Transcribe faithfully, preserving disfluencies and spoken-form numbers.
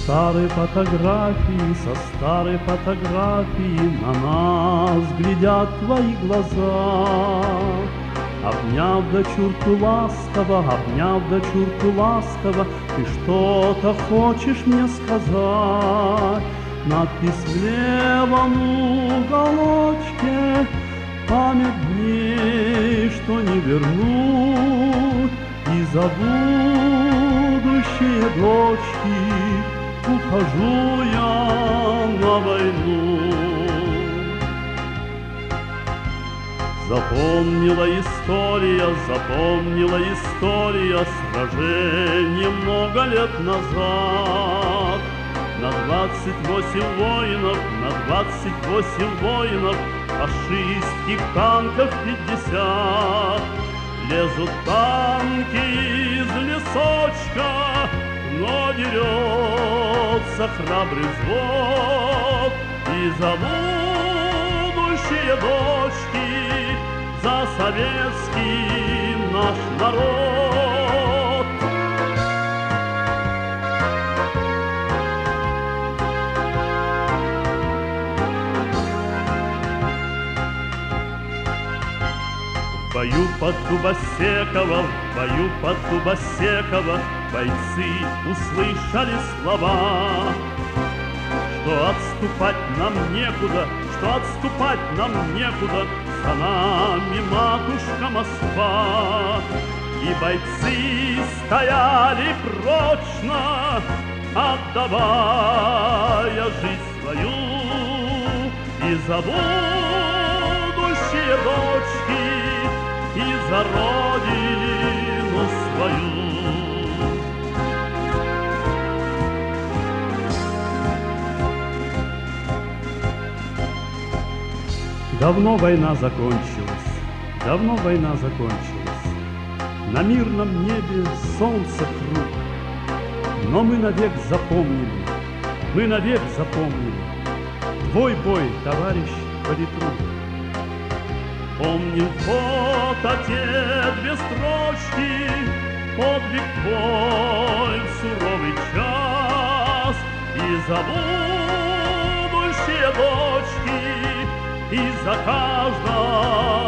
старой фотографии, со старой фотографии на нас глядят твои глаза. Обняв дочурку ласково, обняв дочурку ласково, ты что-то хочешь мне сказать? Надпись в левом уголочке, память дней, что не вернуть, и за будущие дочки ухожу я на войну. Запомнила история, запомнила история сражений много лет назад. На двадцать восемь воинов, на двадцать восемь воинов фашистских танков пятьдесят. Лезут танки из лесочка, но дерется храбрый взвод. И за будущие дочки, за советский наш народ. В бою под Дубосеково, в бою под Дубосеково бойцы услышали слова, что отступать нам некуда, что отступать нам некуда, за нами матушка Москва. И бойцы стояли прочно, отдавая жизнь свою, и за будущие дочки, и за родину свою. Давно война закончилась, давно война закончилась. На мирном небе солнце круг, но мы навек запомнили, мы навек запомнили твой бой, товарищ политрук. Помним фото те две строчки, подвиг твой в суровый час, и за будущие дочки, и за каждого